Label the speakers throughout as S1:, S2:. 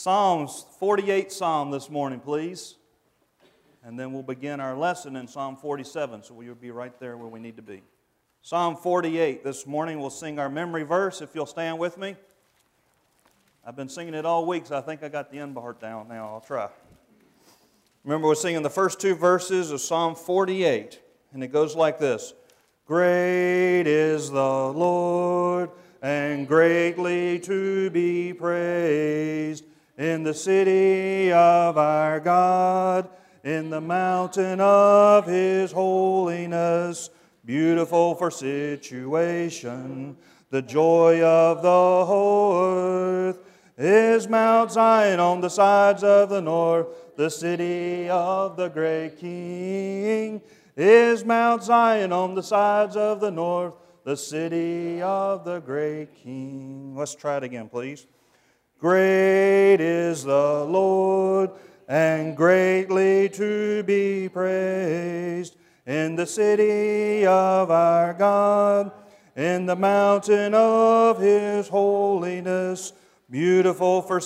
S1: Psalms 48 Psalm this morning, please. And then we'll begin our lesson in Psalm 47, so we'll be right there where we need to be. Psalm 48 this morning, we'll sing our memory verse, if you'll stand with me. I've been singing it all week, so I think I got the end part down now. I'll try. Remember, we're singing the first two verses of Psalm 48, and it goes like this. Great is the Lord, and greatly to be praised in the city of our God, in the mountain of His holiness, beautiful for situation, the joy of the whole earth is Mount Zion on the sides of the north, the city of the great King is Mount Zion on the sides of the north, the city of the great King. Let's try it again, please. Great is the Lord, and greatly to be praised in the city of our God, in the mountain of His holiness, beautiful for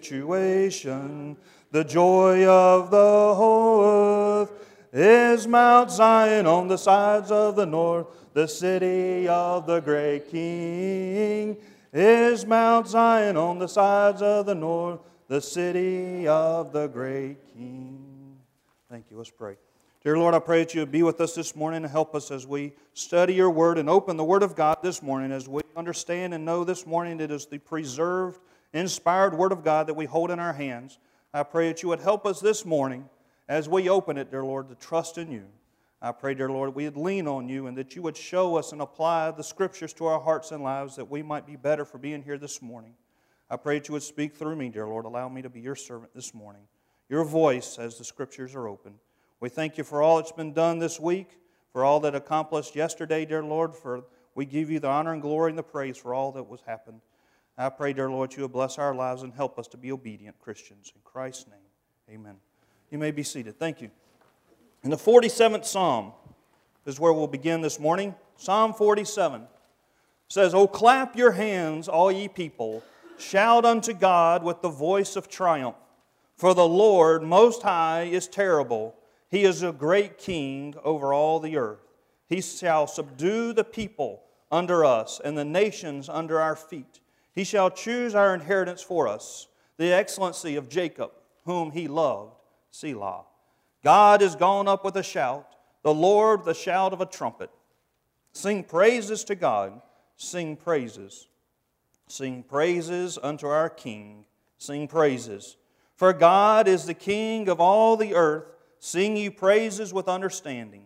S1: situation, the joy of the whole earth is Mount Zion on the sides of the north, the city of the great King is Mount Zion on the sides of the north, the city of the great King. Thank you. Let's pray. Dear Lord, I pray that You would be with us this morning and help us as we study Your Word and open the Word of God this morning, as we understand and know this morning it is the preserved, inspired Word of God that we hold in our hands. I pray that You would help us this morning as we open it, dear Lord, to trust in You. I pray, dear Lord, we would lean on You and that You would show us and apply the Scriptures to our hearts and lives that we might be better for being here this morning. I pray that You would speak through me, dear Lord. Allow me to be Your servant this morning. Your voice as the Scriptures are open. We thank You for all that's been done this week, for all that accomplished yesterday, dear Lord. We give You the honor and glory and the praise for all that was happened. I pray, dear Lord, You will bless our lives and help us to be obedient Christians. In Christ's name, amen. You may be seated. Thank you. In the 47th Psalm is where we'll begin this morning. Psalm 47 says, O clap your hands, all ye people, shout unto God with the voice of triumph. For the Lord Most High is terrible. He is a great King over all the earth. He shall subdue the people under us and the nations under our feet. He shall choose our inheritance for us, the excellency of Jacob, whom He loved. Selah. God is gone up with a shout, the Lord the shout of a trumpet. Sing praises to God, sing praises. Sing praises unto our King, sing praises. For God is the King of all the earth, sing ye praises with understanding.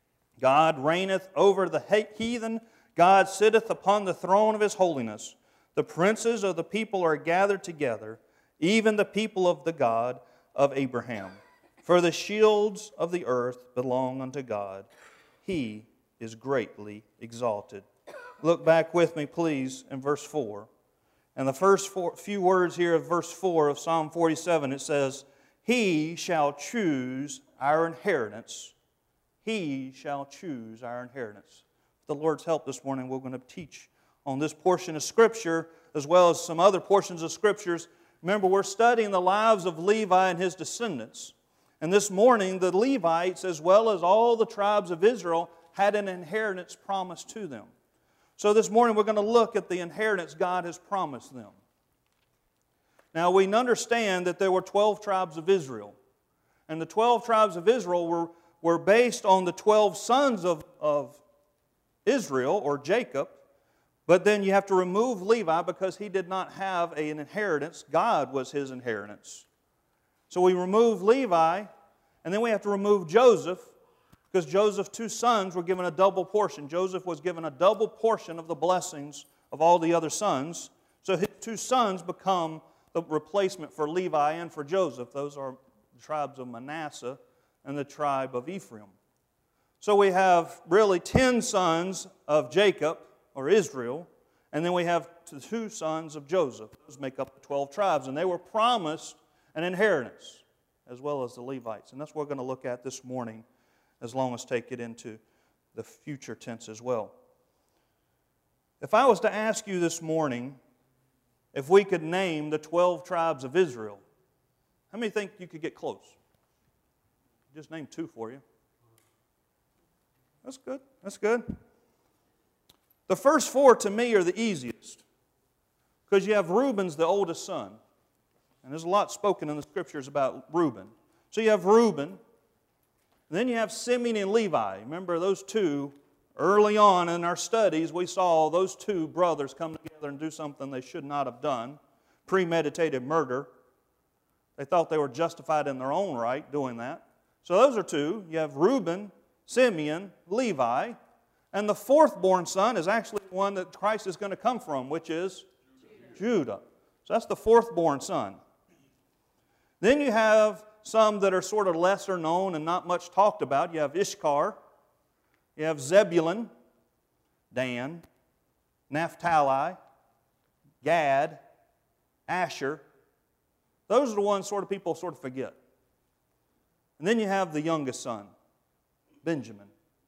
S1: God reigneth over the heathen, God sitteth upon the throne of His holiness. The princes of the people are gathered together, even the people of the God of Abraham. For the shields of the earth belong unto God. He is greatly exalted. Look back with me, please, in verse 4. And the first few words here of verse 4 of Psalm 47, it says, He shall choose our inheritance. He shall choose our inheritance. With the Lord's help this morning, we're going to teach on this portion of Scripture, as well as some other portions of Scriptures. Remember, we're studying the lives of Levi and his descendants. And this morning, the Levites, as well as all the tribes of Israel, had an inheritance promised to them. So this morning, we're going to look at the inheritance God has promised them. Now, we understand that there were 12 tribes of Israel. And the 12 tribes of Israel were based on the 12 sons of Israel, or Jacob. But then you have to remove Levi because he did not have an inheritance. God was his inheritance. So we remove Levi, and then we have to remove Joseph, because Joseph's two sons were given a double portion. Joseph was given a double portion of the blessings of all the other sons. So his two sons become the replacement for Levi and for Joseph. Those are the tribes of Manasseh and the tribe of Ephraim. So we have really 10 sons of Jacob, or Israel, and then we have the 2 sons of Joseph. Those make up the 12 tribes, and they were promised an inheritance, as well as the Levites. And that's what we're going to look at this morning, as long as take it into the future tense as well. If I was to ask you this morning, if we could name the 12 tribes of Israel, how many think you could get close? Just name 2 for you. That's good. That's good. The first 4 to me are the easiest, because you have Reuben's the oldest son. And there's a lot spoken in the Scriptures about Reuben. So you have Reuben. Then you have Simeon and Levi. Remember those 2, early on in our studies, we saw those 2 brothers come together and do something they should not have done. Premeditated murder. They thought they were justified in their own right doing that. So those are 2. You have Reuben, Simeon, Levi. And the 4th born son is actually the one that Christ is going to come from, which is Judah. So that's the 4th born son. Then you have some that are sort of lesser known and not much talked about. You have Issachar, you have Zebulun, Dan, Naphtali, Gad, Asher. Those are the ones people sort of forget. And then you have the youngest son, Benjamin.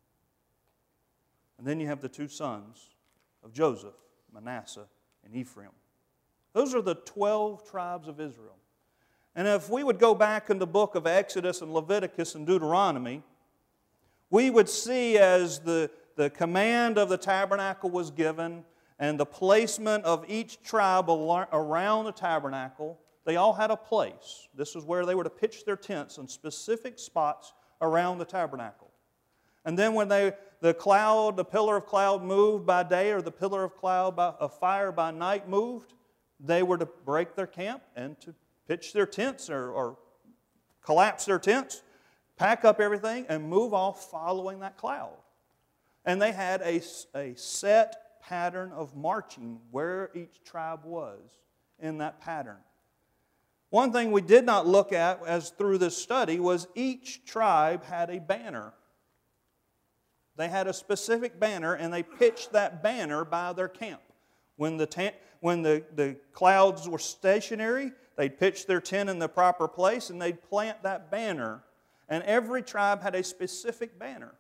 S1: And then you have the 2 sons of Joseph, Manasseh and Ephraim. Those are the 12 tribes of Israel. And if we would go back in the book of Exodus and Leviticus and Deuteronomy, we would see as the command of the tabernacle was given and the placement of each tribe around the tabernacle, they all had a place. This is where they were to pitch their tents in specific spots around the tabernacle. And then when the pillar of cloud moved by day or the pillar of fire by night moved, they were to break their camp and to pitch their tents or collapse their tents, pack up everything, and move off following that cloud. And they had a set pattern of marching where each tribe was in that pattern. One thing we did not look at as through this study was each tribe had a banner. They had a specific banner, and they pitched that banner by their camp. When the clouds were stationary, they'd pitch their tent in the proper place, and they'd plant that banner. And every tribe had a specific banner.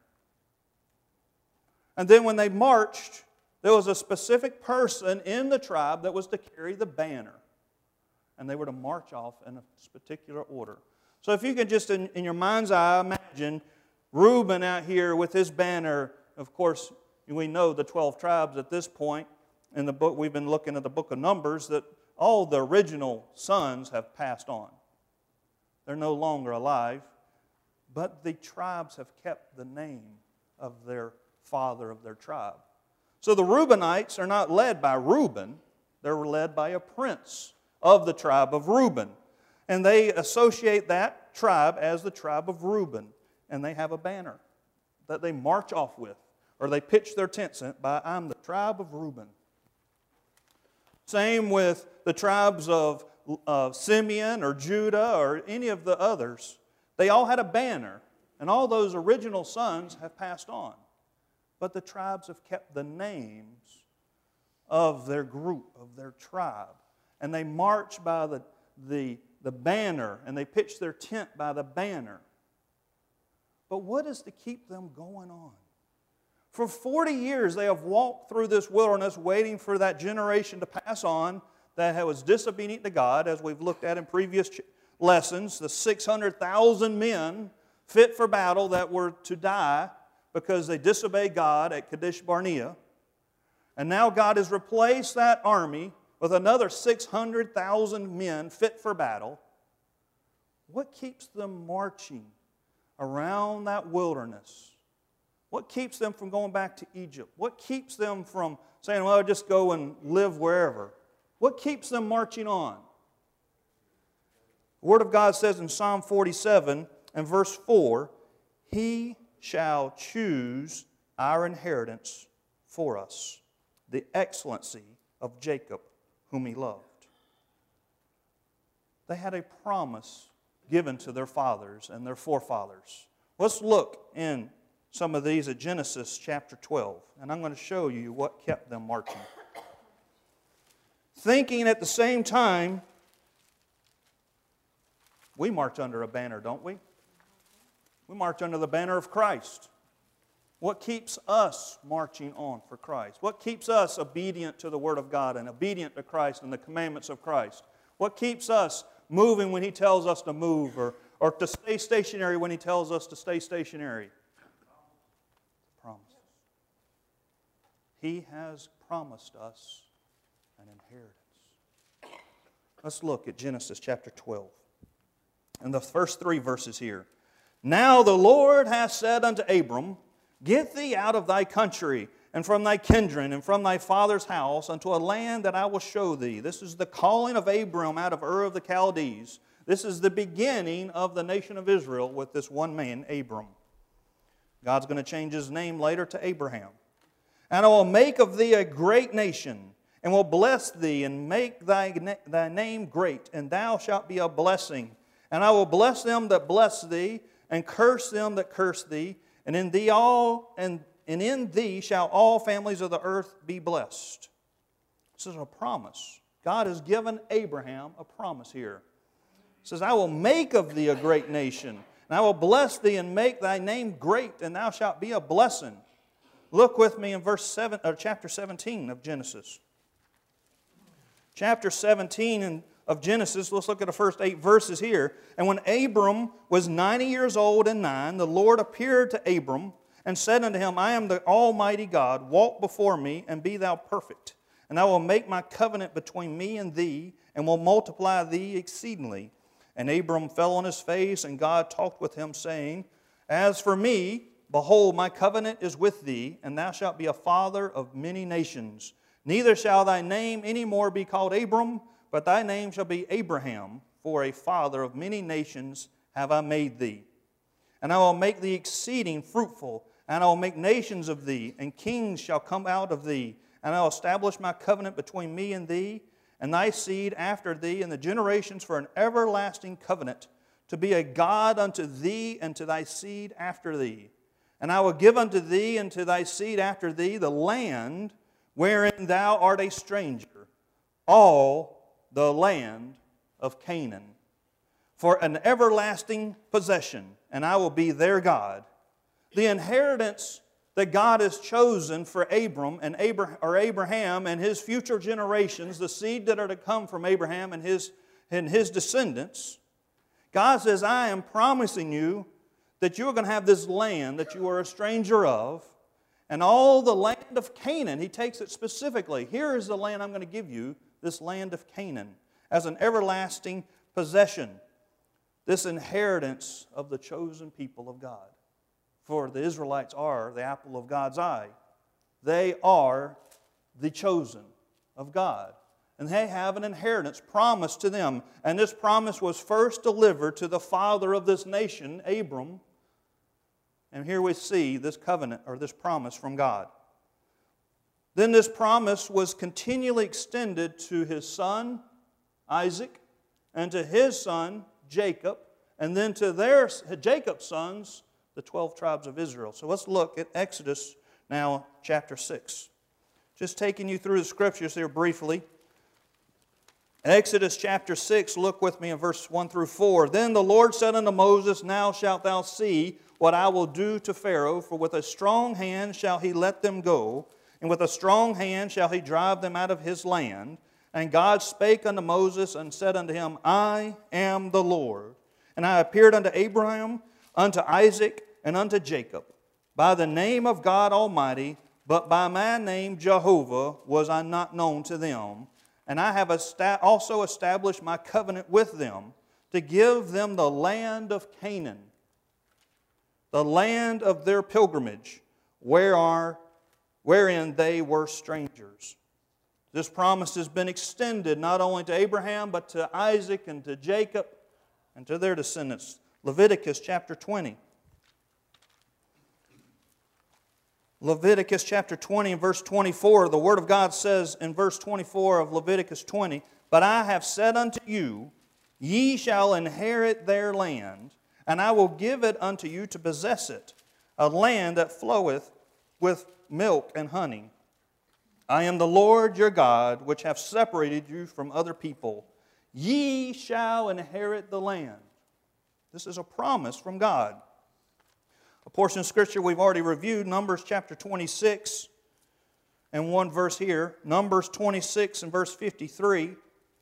S1: And then when they marched, there was a specific person in the tribe that was to carry the banner. And they were to march off in a particular order. So if you can just, in your mind's eye, imagine Reuben out here with his banner. Of course, we know the 12 tribes at this point. In the book, we've been looking at the book of Numbers, that all the original sons have passed on. They're no longer alive. But the tribes have kept the name of their father of their tribe. So the Reubenites are not led by Reuben. They're led by a prince of the tribe of Reuben. And they associate that tribe as the tribe of Reuben. And they have a banner that they march off with, or they pitch their tents in by, I'm the tribe of Reuben. Same with the tribes of Simeon or Judah or any of the others. They all had a banner, and all those original sons have passed on. But the tribes have kept the names of their group, of their tribe. And they march by the banner, and they pitch their tent by the banner. But what is to keep them going on? For 40 years they have walked through this wilderness waiting for that generation to pass on that was disobedient to God, as we've looked at in previous lessons, the 600,000 men fit for battle that were to die because they disobeyed God at Kadesh Barnea. And now God has replaced that army with another 600,000 men fit for battle. What keeps them marching around that wilderness? What keeps them from going back to Egypt? What keeps them from saying, well, I'll just go and live wherever? What keeps them marching on? The Word of God says in Psalm 47 and verse 4, He shall choose our inheritance for us, the excellency of Jacob, whom He loved. They had a promise given to their fathers and their forefathers. Let's look in some of these at Genesis chapter 12, and I'm going to show you what kept them marching. Thinking at the same time, we march under a banner, don't we? We march under the banner of Christ. What keeps us marching on for Christ? What keeps us obedient to the Word of God and obedient to Christ and the commandments of Christ? What keeps us moving when He tells us to move or to stay stationary when He tells us to stay stationary? Promises. He has promised us an inheritance. Let's look at Genesis chapter 12. And the first 3 verses here. Now the Lord hath said unto Abram, Get thee out of thy country, and from thy kindred, and from thy father's house, unto a land that I will show thee. This is the calling of Abram out of Ur of the Chaldees. This is the beginning of the nation of Israel with this one man, Abram. God's going to change his name later to Abraham. And I will make of thee a great nation, and will bless thee, and make thy name great, and thou shalt be a blessing. And I will bless them that bless thee, and curse them that curse thee, and in thee shall all families of the earth be blessed. This is a promise. God has given Abraham a promise here. He says, I will make of thee a great nation, and I will bless thee and make thy name great, and thou shalt be a blessing. Look with me in chapter 17 of Genesis. Chapter 17 of Genesis, let's look at the first 8 verses here. And when Abram was 90 years old and 9, the Lord appeared to Abram and said unto him, I am the Almighty God, walk before me and be thou perfect. And I will make my covenant between me and thee, and will multiply thee exceedingly. And Abram fell on his face, and God talked with him, saying, As for me, behold, my covenant is with thee, and thou shalt be a father of many nations. Neither shall thy name any more be called Abram, but thy name shall be Abraham, for a father of many nations have I made thee. And I will make thee exceeding fruitful, and I will make nations of thee, and kings shall come out of thee. And I will establish my covenant between me and thee, and thy seed after thee, and the generations for an everlasting covenant, to be a God unto thee and to thy seed after thee. And I will give unto thee and to thy seed after thee the land wherein thou art a stranger, all the land of Canaan, for an everlasting possession, and I will be their God. The inheritance that God has chosen for Abraham and his future generations, the seed that are to come from Abraham and his descendants, God says, I am promising you that you are going to have this land that you are a stranger of, and all the land of Canaan. He takes it specifically. Here is the land I'm going to give you, this land of Canaan, as an everlasting possession, this inheritance of the chosen people of God. For the Israelites are the apple of God's eye. They are the chosen of God. And they have an inheritance promised to them. And this promise was first delivered to the father of this nation, Abram. And here we see this covenant, or this promise from God. Then this promise was continually extended to his son, Isaac, and to his son, Jacob, and then to Jacob's sons, the 12 tribes of Israel. So let's look at Exodus now, chapter 6. Just taking you through the scriptures here briefly. Exodus chapter 6, look with me in verse 1 through 4. Then the Lord said unto Moses, Now shalt thou see what I will do to Pharaoh, for with a strong hand shall he let them go, and with a strong hand shall he drive them out of his land. And God spake unto Moses and said unto him, I am the Lord. And I appeared unto Abraham, unto Isaac, and unto Jacob, by the name of God Almighty, but by my name Jehovah was I not known to them. And I have also established my covenant with them, to give them the land of Canaan, the land of their pilgrimage, wherein they were strangers. This promise has been extended not only to Abraham, but to Isaac and to Jacob and to their descendants. Leviticus chapter 20. Leviticus chapter 20 and verse 24, the Word of God says in verse 24 of Leviticus 20, But I have said unto you, Ye shall inherit their land, and I will give it unto you to possess it, a land that floweth with milk and honey. I am the Lord your God, which have separated you from other people. Ye shall inherit the land. This is a promise from God. A portion of Scripture we've already reviewed, Numbers chapter 26, and one verse here, Numbers 26 and verse 53.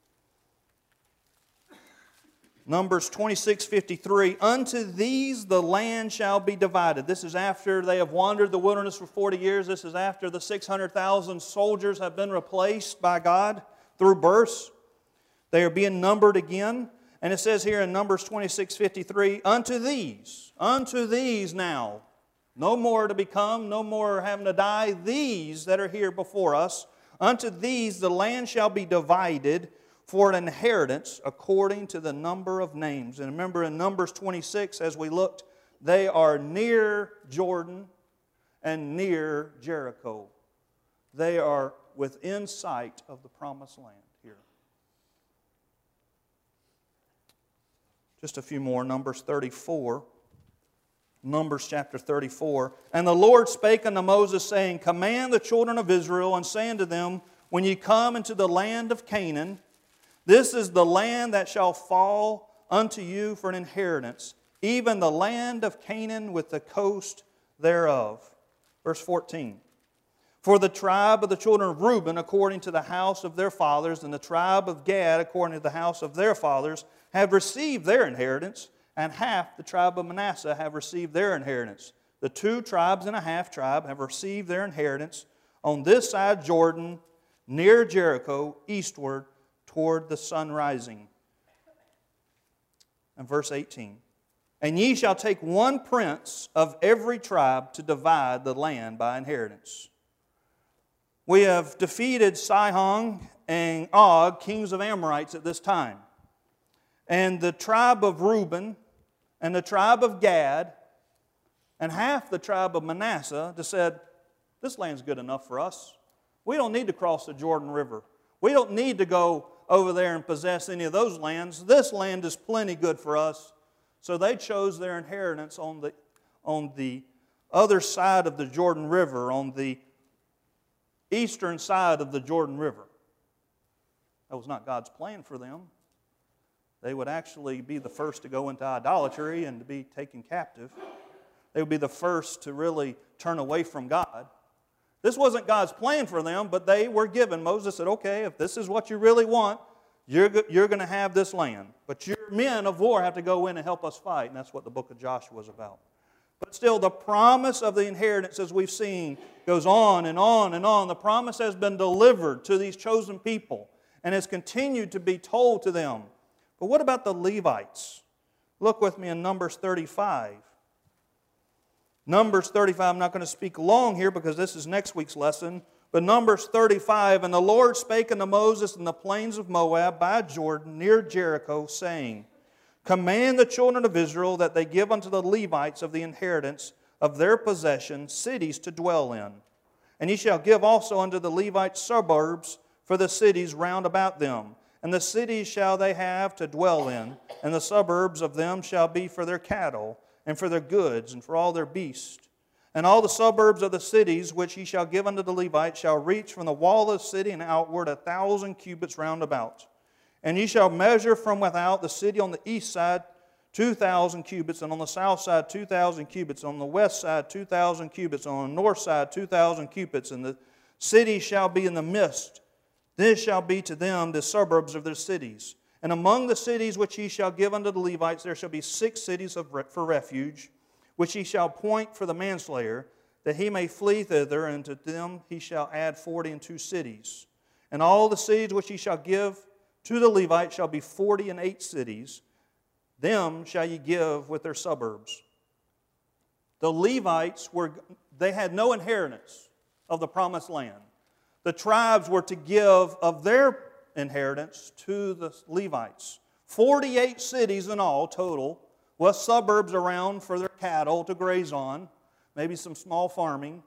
S1: Numbers 26:53, unto these the land shall be divided. This is after they have wandered the wilderness for 40 years. This is after the 600,000 soldiers have been replaced by God through births. They are being numbered again. And it says here in Numbers 26:53, unto these now, no more to become, no more having to die, these that are here before us, unto these the land shall be divided for an inheritance according to the number of names. And remember in Numbers 26, as we looked, they are near Jordan and near Jericho. They are within sight of the promised land here. Just a few more. Numbers 34. Numbers chapter 34. And the Lord spake unto Moses, saying, command the children of Israel, and say unto them, when ye come into the land of Canaan, this is the land that shall fall unto you for an inheritance, even the land of Canaan with the coast thereof. Verse 14. For the tribe of the children of Reuben, according to the house of their fathers, and the tribe of Gad, according to the house of their fathers, have received their inheritance, and half the tribe of Manasseh have received their inheritance. The 2 tribes and a half tribe have received their inheritance on this side Jordan, near Jericho, eastward, toward the sun rising. And verse 18. And ye shall take one prince of every tribe to divide the land by inheritance. We have defeated Sihon and Og, kings of Amorites at this time. And the tribe of Reuben and the tribe of Gad and half the tribe of Manasseh just said, this land's good enough for us. We don't need to cross the Jordan River. We don't need to go over there and possess any of those lands. This land is plenty good for us. So they chose their inheritance on the other side of the Jordan River, on the eastern side of the Jordan River. That was not God's plan for them. They would actually be the first to go into idolatry and to be taken captive. They would be the first to really turn away from God. This wasn't God's plan for them, but they were given. Moses said, okay, if this is what you really want, you're going to have this land. But your men of war have to go in and help us fight. And that's what the book of Joshua was about. But still, the promise of the inheritance, as we've seen, goes on and on and on. The promise has been delivered to these chosen people and has continued to be told to them. But what about the Levites? Look with me in Numbers 35. Numbers 35, I'm not going to speak long here because this is next week's lesson. But Numbers 35, and the Lord spake unto Moses in the plains of Moab by Jordan near Jericho, saying, command the children of Israel that they give unto the Levites of the inheritance of their possession cities to dwell in. And ye shall give also unto the Levites suburbs for the cities round about them. And the cities shall they have to dwell in, and the suburbs of them shall be for their cattle, and for their goods, and for all their beasts. And all the suburbs of the cities which ye shall give unto the Levites shall reach from the wall of the city and outward 1,000 cubits round about. And ye shall measure from without the city on the east side 2,000 cubits, and on the south side 2,000 cubits, on the west side 2,000 cubits, on the north side 2,000 cubits, and the city shall be in the midst. This shall be to them the suburbs of their cities. And among the cities which ye shall give unto the Levites, there shall be 6 cities for refuge, which he shall appoint for the manslayer, that he may flee thither, and to them he shall add 42 cities. And all the cities which he shall give to the Levites shall be 48 cities. Them shall ye give with their suburbs. The Levites they had no inheritance of the promised land. The tribes were to give of their inheritance to the Levites. 48 cities in all total, with suburbs around for their cattle to graze on, maybe some small farming,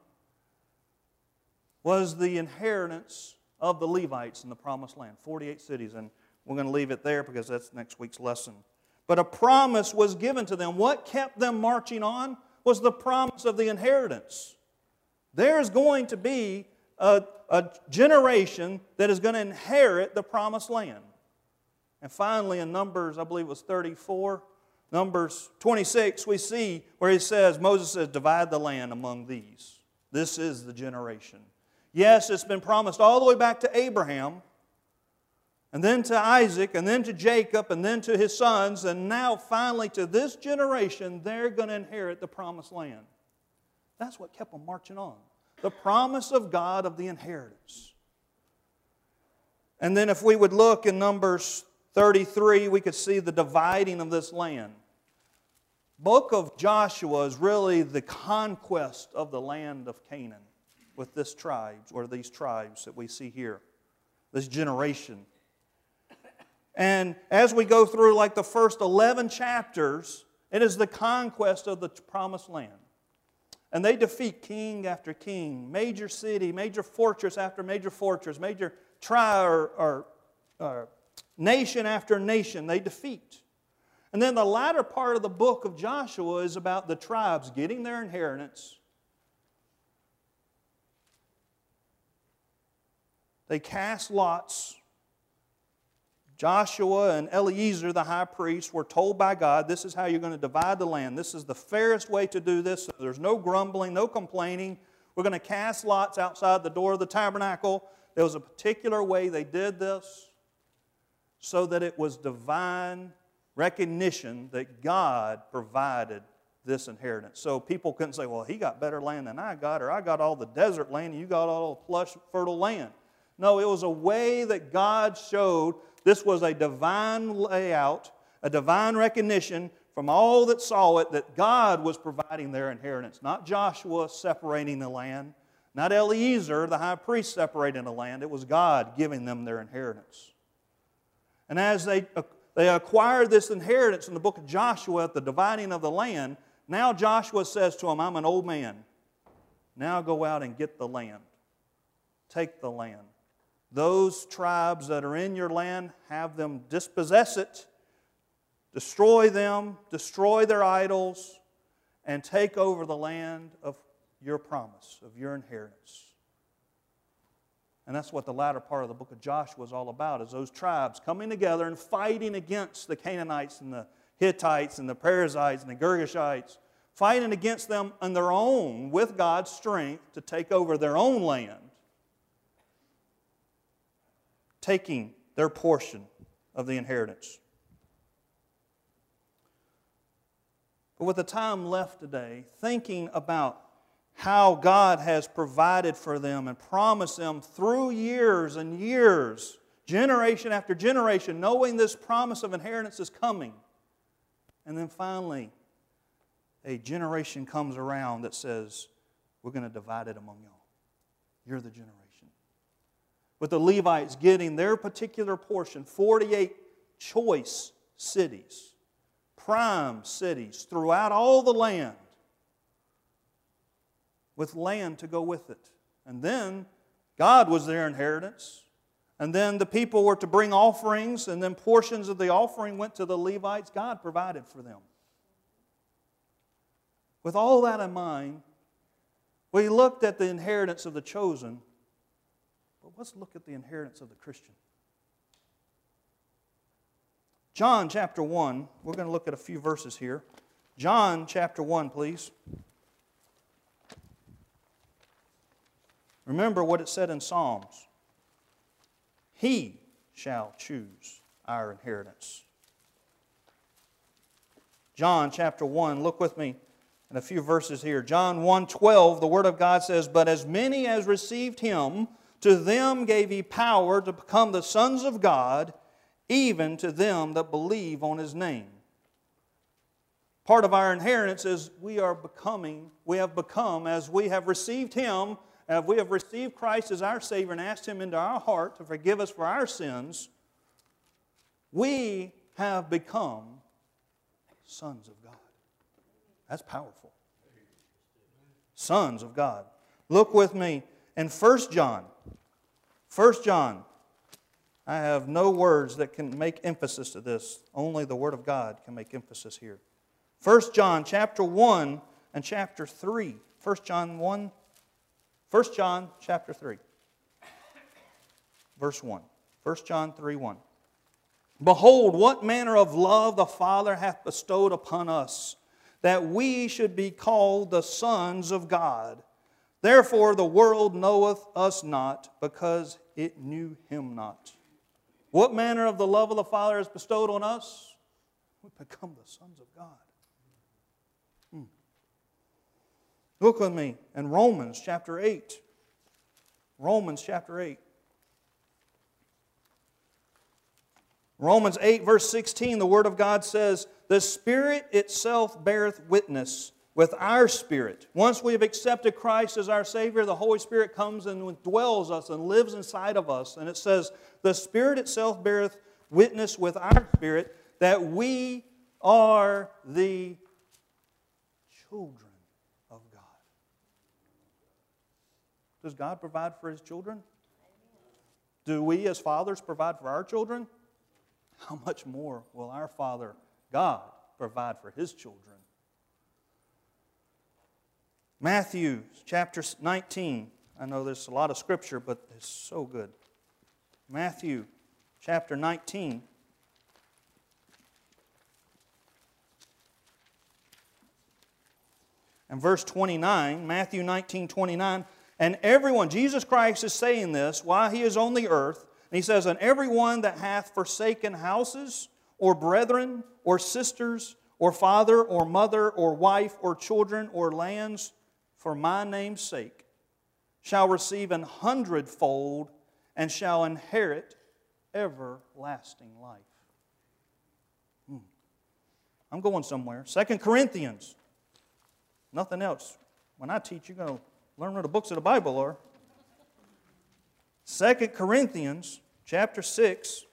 S1: was the inheritance of the Levites in the promised land. 48 cities, and we're going to leave it there because that's next week's lesson. But a promise was given to them. What kept them marching on was the promise of the inheritance. There's going to be a generation that is going to inherit the promised land. And finally, in Numbers, I believe it was 34, Numbers 26, we see where he says, Moses says, divide the land among these. This is the generation. Yes, it's been promised all the way back to Abraham, and then to Isaac, and then to Jacob, and then to his sons, and now finally to this generation, they're going to inherit the promised land. That's what kept them marching on. The promise of God of the inheritance. And then if we would look in Numbers 33, we could see the dividing of this land. Book of Joshua is really the conquest of the land of Canaan with this tribes, or these tribes that we see here, this generation. And as we go through like the first 11 chapters, it is the conquest of the promised land. And they defeat king after king, major city, major fortress after major fortress, major tribe or nation after nation they defeat. And then the latter part of the book of Joshua is about the tribes getting their inheritance. They cast lots. Joshua and Eleazar, the high priest, were told by God, this is how you're going to divide the land. This is the fairest way to do this. So there's no grumbling, no complaining. We're going to cast lots outside the door of the tabernacle. There was a particular way they did this so that it was divine recognition that God provided this inheritance. So people couldn't say, well, he got better land than I got, or I got all the desert land and you got all the plush, fertile land. No, it was a way that God showed this was a divine layout, a divine recognition from all that saw it that God was providing their inheritance. Not Joshua separating the land, not Eleazar, the high priest, separating the land. It was God giving them their inheritance. And as they acquired this inheritance in the book of Joshua at the dividing of the land, now Joshua says to them, I'm an old man. Now go out and get the land. Take the land. Those tribes that are in your land, have them dispossess it, destroy them, destroy their idols, and take over the land of your promise, of your inheritance. And that's what the latter part of the book of Joshua is all about, is those tribes coming together and fighting against the Canaanites and the Hittites and the Perizzites and the Girgashites, fighting against them on their own with God's strength to take over their own land, taking their portion of the inheritance. But with the time left today, thinking about how God has provided for them and promised them through years and years, generation after generation, knowing this promise of inheritance is coming. And then finally, a generation comes around that says, we're going to divide it among y'all. You're the generation. With the Levites getting their particular portion, 48 choice cities, prime cities throughout all the land, with land to go with it. And then God was their inheritance. And then the people were to bring offerings, and then portions of the offering went to the Levites. God provided for them. With all that in mind, we looked at the inheritance of the chosen, but let's look at the inheritance of the Christian. John chapter 1, we're going to look at a few verses here. John chapter 1, please. Remember what it said in Psalms. He shall choose our inheritance. John chapter 1, look with me in a few verses here. John 1:12, the Word of God says, but as many as received Him, to them gave He power to become the sons of God, even to them that believe on His name. Part of our inheritance is we have become, as we have received Him, if we have received Christ as our Savior and asked Him into our heart to forgive us for our sins, we have become sons of God. That's powerful. Sons of God. Look with me in 1 John. 1 John. I have no words that can make emphasis to this. Only the Word of God can make emphasis here. 1 John chapter 1 and chapter 3. 1 John chapter 3, verse 1. 1 John 3:1. Behold, what manner of love the Father hath bestowed upon us, that we should be called the sons of God. Therefore the world knoweth us not, because it knew Him not. What manner of the love of the Father is bestowed on us? We become the sons of God. Look with me in Romans chapter 8. Romans chapter 8. Romans 8 verse 16, the Word of God says, the Spirit itself beareth witness with our spirit. Once we have accepted Christ as our Savior, the Holy Spirit comes and dwells us and lives inside of us. And it says, the Spirit itself beareth witness with our spirit that we are the children of God. Does God provide for His children? Do we as fathers provide for our children? How much more will our Father God provide for His children? Matthew chapter 19. I know there's a lot of scripture, but it's so good. Matthew chapter 19. And verse 29, Matthew 19:29, and everyone, Jesus Christ is saying this while He is on the earth, and He says, and everyone that hath forsaken houses, or brethren, or sisters, or father, or mother, or wife, or children, or lands, for my name's sake, shall receive 100-fold, and shall inherit everlasting life. I'm going somewhere. 2 Corinthians. Nothing else. When I teach, you're going to learn where the books of the Bible are. 2 Corinthians chapter 6,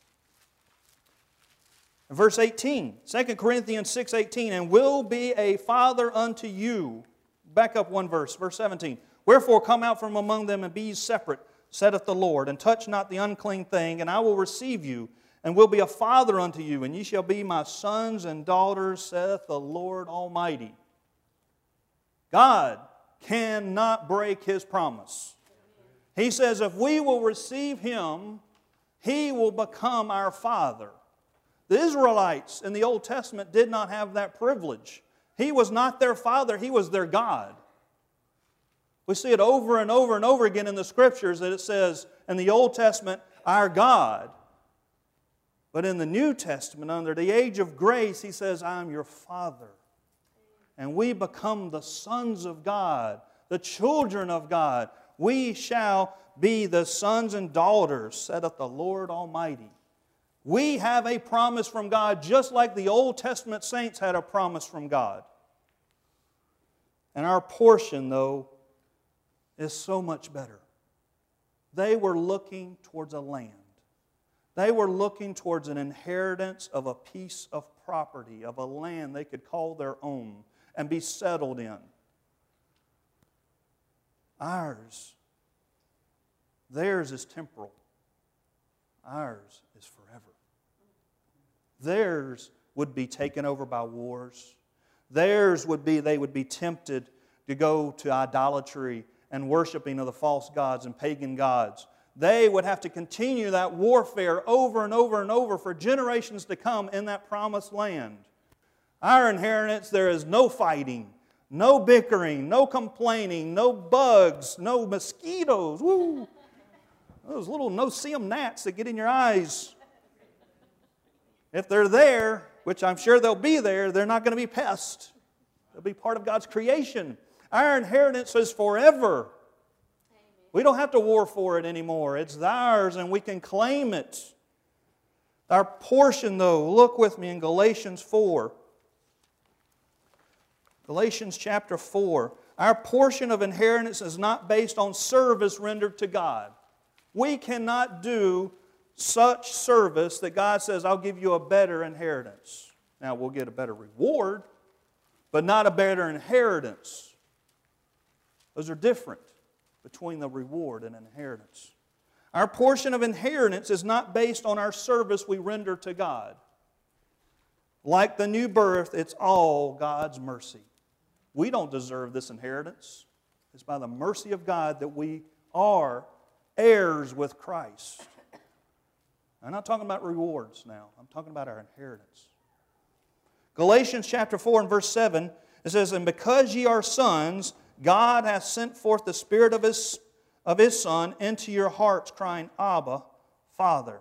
S1: verse 18. 2 Corinthians 6:18, and will be a father unto you. Back up one verse, verse 17. Wherefore come out from among them and be ye separate, saith the Lord, and touch not the unclean thing, and I will receive you, and will be a father unto you, and ye shall be my sons and daughters, saith the Lord Almighty. God cannot break His promise. He says if we will receive Him, He will become our Father. The Israelites in the Old Testament did not have that privilege. He was not their Father, He was their God. We see it over and over and over again in the Scriptures that it says in the Old Testament, our God. But in the New Testament, under the age of grace, He says, I am your Father. And we become the sons of God, the children of God. We shall be the sons and daughters, saith the Lord Almighty. We have a promise from God just like the Old Testament saints had a promise from God. And our portion, though, is so much better. They were looking towards a land. They were looking towards an inheritance of a piece of property, of a land they could call their own and be settled in. Ours, theirs is temporal. Ours is forever. Theirs would be taken over by wars. Theirs would be, they would be tempted to go to idolatry and worshiping of the false gods and pagan gods. They would have to continue that warfare over and over and over for generations to come in that promised land. Our inheritance, there is no fighting, no bickering, no complaining, no bugs, no mosquitoes. Woo! Those little no-see-em gnats that get in your eyes. If they're there, which I'm sure they'll be there, they're not going to be pests. They'll be part of God's creation. Our inheritance is forever. We don't have to war for it anymore. It's ours and we can claim it. Our portion, though, look with me in Galatians 4. Galatians chapter 4. Our portion of inheritance is not based on service rendered to God. We cannot do such service that God says, I'll give you a better inheritance. Now, we'll get a better reward, but not a better inheritance. Those are different between the reward and inheritance. Our portion of inheritance is not based on our service we render to God. Like the new birth, it's all God's mercy. We don't deserve this inheritance. It's by the mercy of God that we are heirs with Christ. I'm not talking about rewards now. I'm talking about our inheritance. Galatians chapter 4 and verse 7, it says, "And because ye are sons, God hath sent forth the Spirit of His Son into your hearts, crying, Abba, Father.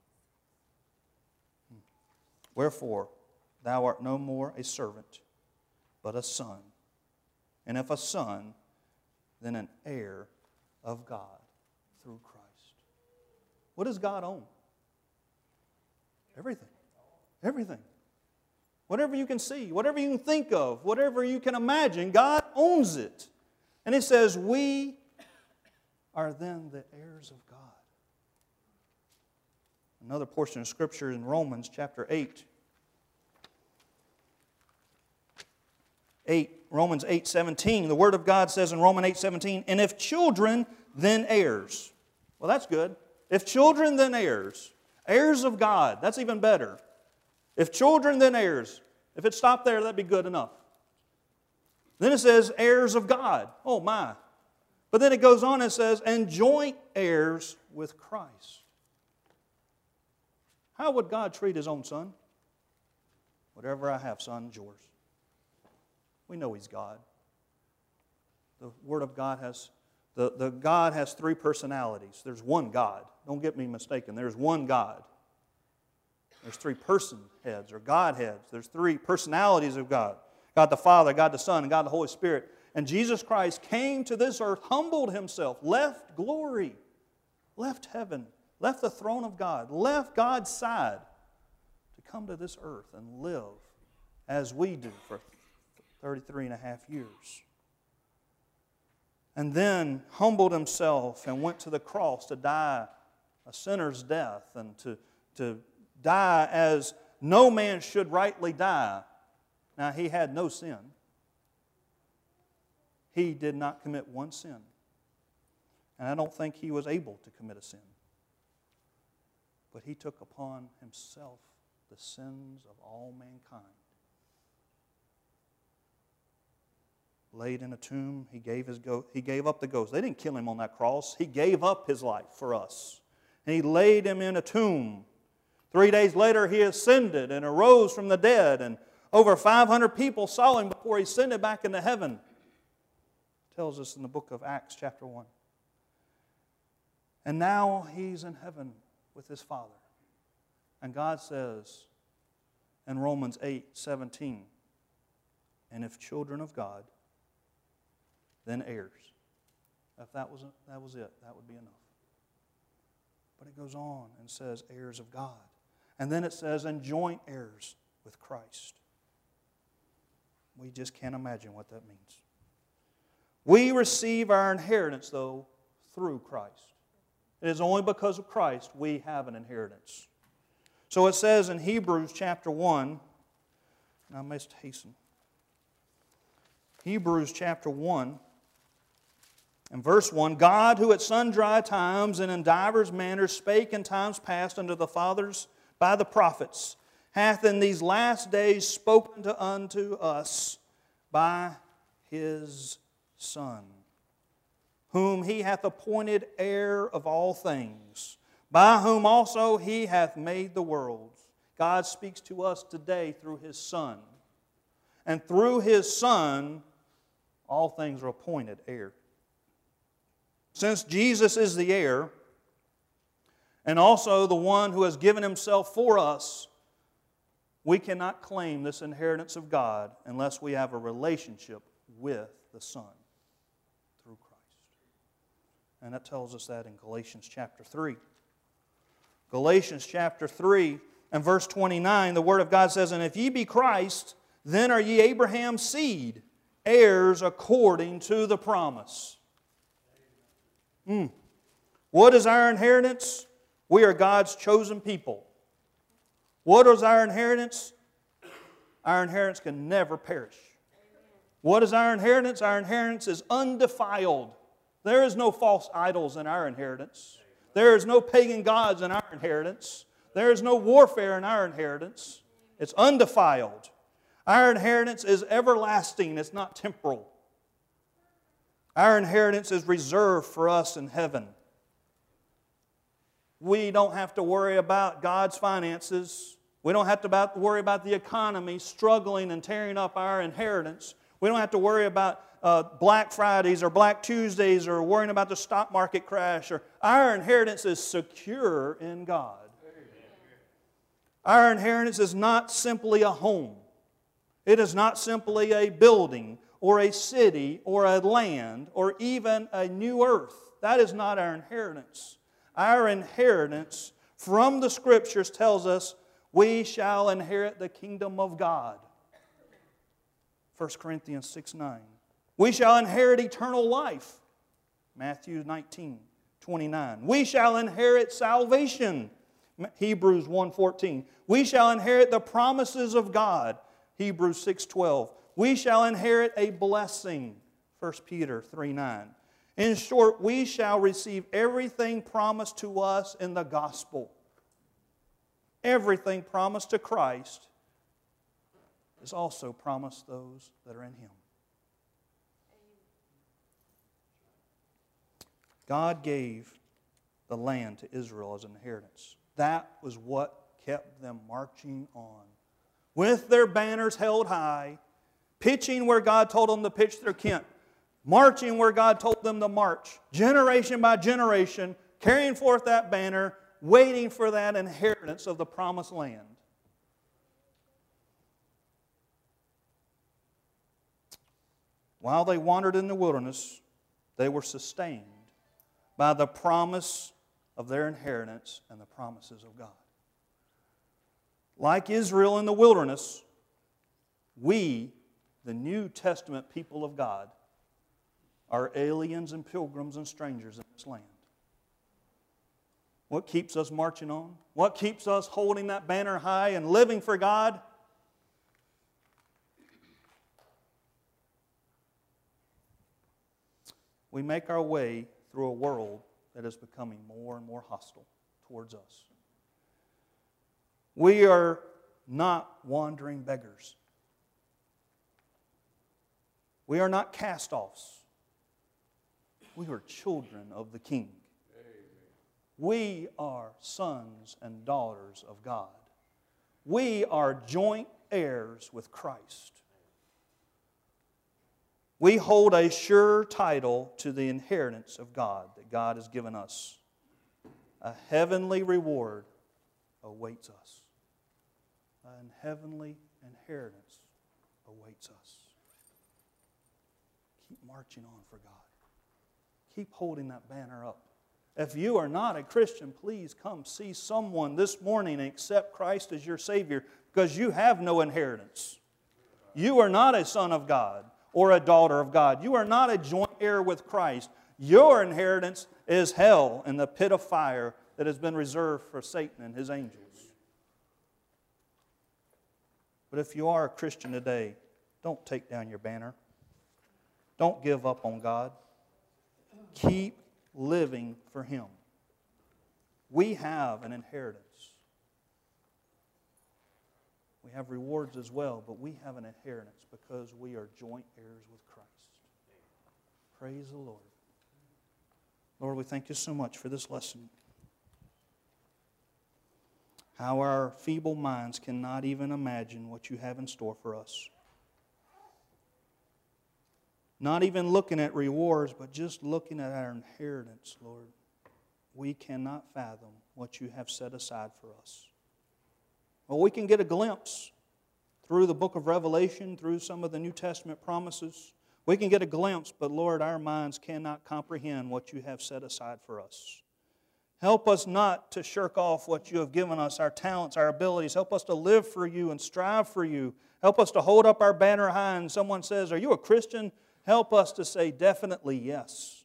S1: Wherefore, thou art no more a servant, but a son. And if a son, then an heir of God through Christ." What does God own? Everything. Everything. Whatever you can see, whatever you can think of, whatever you can imagine, God owns it. And He says, we are then the heirs of God. Another portion of Scripture in Romans chapter 8. Romans 8:17. The Word of God says in Romans 8:17, "And if children, then heirs." Well, that's good. If children, then heirs. Heirs of God. That's even better. If children, then heirs. If it stopped there, that'd be good enough. Then it says, heirs of God. Oh my. But then it goes on and says, and joint heirs with Christ. How would God treat His own Son? Whatever I have, son, is yours. We know He's God. The Word of God has, the God has three personalities. There's one God. Don't get me mistaken. There's one God. There's three person heads or Godheads. There's three personalities of God. God the Father, God the Son, and God the Holy Spirit. And Jesus Christ came to this earth, humbled Himself, left glory, left heaven, left the throne of God, left God's side to come to this earth and live as we do for 33 and a half years. And then humbled Himself and went to the cross to die a sinner's death and to die as no man should rightly die. Now, He had no sin. He did not commit one sin. And I don't think He was able to commit a sin. But He took upon Himself the sins of all mankind. Laid in a tomb, He gave up the ghost. They didn't kill Him on that cross. He gave up His life for us. And He laid Him in a tomb. 3 days later, He ascended and arose from the dead. And over 500 people saw Him before He ascended back into heaven. It tells us in the book of Acts chapter 1. And now He's in heaven with His Father. And God says in Romans 8:17, "And if children of God, then heirs." If that was it, that would be enough. But it goes on and says heirs of God. And then it says, and joint heirs with Christ. We just can't imagine what that means. We receive our inheritance, though, through Christ. It is only because of Christ we have an inheritance. So it says in Hebrews chapter 1, and I must hasten. Hebrews chapter 1 and verse 1, "God, who at sundry times and in divers manners spake in times past unto the fathers by the prophets, hath in these last days spoken unto us by His Son, whom He hath appointed heir of all things, by whom also He hath made the worlds." God speaks to us today through His Son. And through His Son, all things are appointed heir. Since Jesus is the heir, and also the one who has given Himself for us, we cannot claim this inheritance of God unless we have a relationship with the Son through Christ. And that tells us that in Galatians chapter 3. Galatians chapter 3 and verse 29, the Word of God says, "And if ye be Christ, then are ye Abraham's seed, heirs according to the promise." What is our inheritance? We are God's chosen people. What is our inheritance? Our inheritance can never perish. What is our inheritance? Our inheritance is undefiled. There is no false idols in our inheritance. There is no pagan gods in our inheritance. There is no warfare in our inheritance. It's undefiled. Our inheritance is everlasting. It's not temporal. Our inheritance is reserved for us in heaven. We don't have to worry about God's finances. We don't have to worry about the economy struggling and tearing up our inheritance. We don't have to worry about Black Fridays or Black Tuesdays or worrying about the stock market crash. Our inheritance is secure in God. Our inheritance is not simply a home. It is not simply a building or a city or a land or even a new earth. That is not our inheritance. Our inheritance from the Scriptures tells us we shall inherit the kingdom of God. 1 Corinthians 6:9. We shall inherit eternal life. Matthew 19:29. We shall inherit salvation. Hebrews 1:14. We shall inherit the promises of God. Hebrews 6:12. We shall inherit a blessing. 1 Peter 3:9. In short, we shall receive everything promised to us in the gospel. Everything promised to Christ is also promised those that are in Him. God gave the land to Israel as an inheritance. That was what kept them marching on. With their banners held high, pitching where God told them to pitch their tent, marching where God told them to march, generation by generation, carrying forth that banner, waiting for that inheritance of the promised land. While they wandered in the wilderness, they were sustained by the promise of their inheritance and the promises of God. Like Israel in the wilderness, we, the New Testament people of God, are aliens and pilgrims and strangers in this land. What keeps us marching on? What keeps us holding that banner high and living for God? We make our way through a world that is becoming more and more hostile towards us. We are not wandering beggars. We are not cast-offs. We are children of the King. We are sons and daughters of God. We are joint heirs with Christ. We hold a sure title to the inheritance of God that God has given us. A heavenly reward awaits us. A heavenly inheritance awaits us. Keep marching on for God. Keep holding that banner up. If you are not a Christian, please come see someone this morning and accept Christ as your Savior, because you have no inheritance. You are not a son of God or a daughter of God. You are not a joint heir with Christ. Your inheritance is hell and the pit of fire that has been reserved for Satan and his angels. But if you are a Christian today, don't take down your banner. Don't give up on God. Keep living for Him. We have an inheritance. We have rewards as well, but we have an inheritance because we are joint heirs with Christ. Praise the Lord. Lord, we thank You so much for this lesson. How our feeble minds cannot even imagine what You have in store for us. Not even looking at rewards, but just looking at our inheritance, Lord. We cannot fathom what You have set aside for us. Well, we can get a glimpse through the book of Revelation, through some of the New Testament promises. We can get a glimpse, but Lord, our minds cannot comprehend what You have set aside for us. Help us not to shirk off what You have given us, our talents, our abilities. Help us to live for You and strive for You. Help us to hold up our banner high and someone says, "Are you a Christian?" Help us to say definitely yes.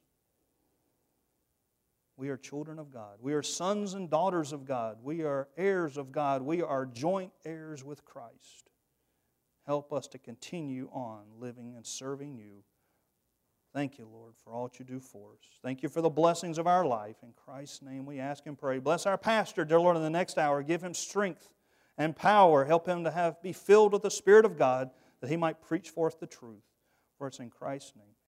S1: We are children of God. We are sons and daughters of God. We are heirs of God. We are joint heirs with Christ. Help us to continue on living and serving You. Thank You, Lord, for all that You do for us. Thank You for the blessings of our life. In Christ's name we ask and pray. Bless our pastor, dear Lord, in the next hour. Give him strength and power. Help him to be filled with the Spirit of God that he might preach forth the truth. For it's in Christ's name.